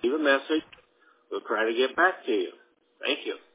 leave a message. We'll try to get back to you. Thank you.